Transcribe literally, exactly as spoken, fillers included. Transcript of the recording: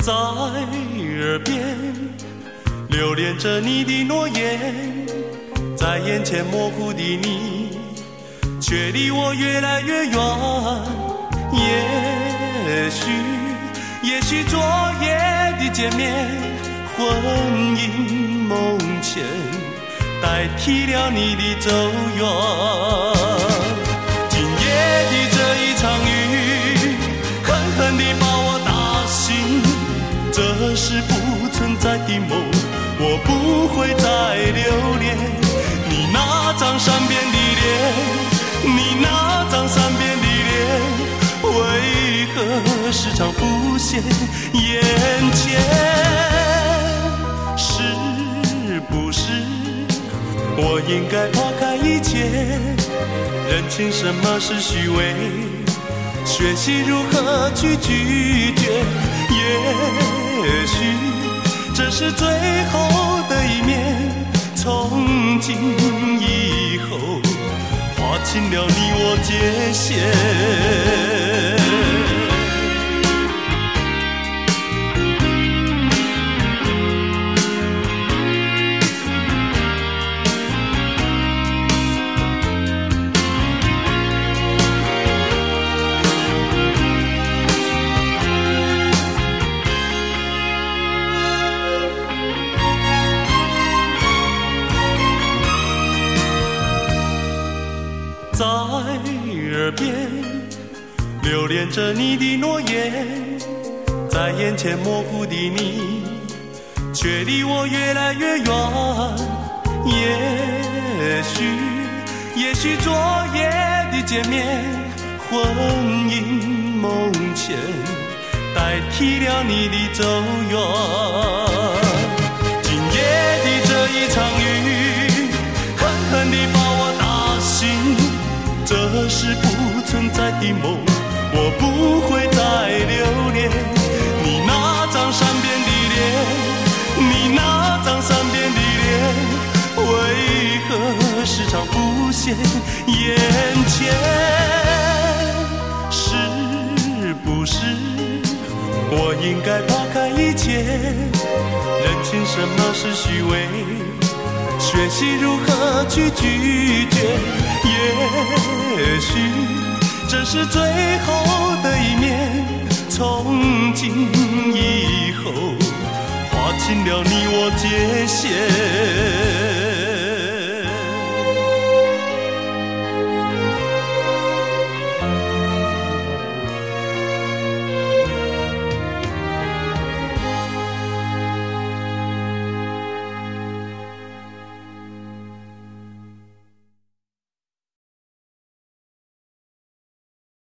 在耳边留恋着你的诺言，在眼前模糊的你却离我越来越远。也许也许昨夜的见面魂萦梦牵，代替了你的走远。今夜的这一场雨狠狠地把我打醒，这是不存在的梦，我不会再留恋你那张善变的脸，你那张善变的脸为何时常浮现眼前？是不是我应该抛开一切，认清什么是虚伪，学习如何去拒绝？也许这是最后的一面，从今以后划清了你我界限。在耳边留恋着你的诺言，在眼前模糊的你却离我越来越远。也许也许昨夜的见面魂萦梦牵，代替了你的走远。今夜的这一场雨狠狠地把我打醒，这是不存在的梦，我不会再留恋你那张善变的脸，你那张善变的脸为何时常浮现眼前？是不是我应该抛开一切，认清什么是虚伪，学习如何去拒绝？也许这是最后的一面，从今以后划清了你我界限。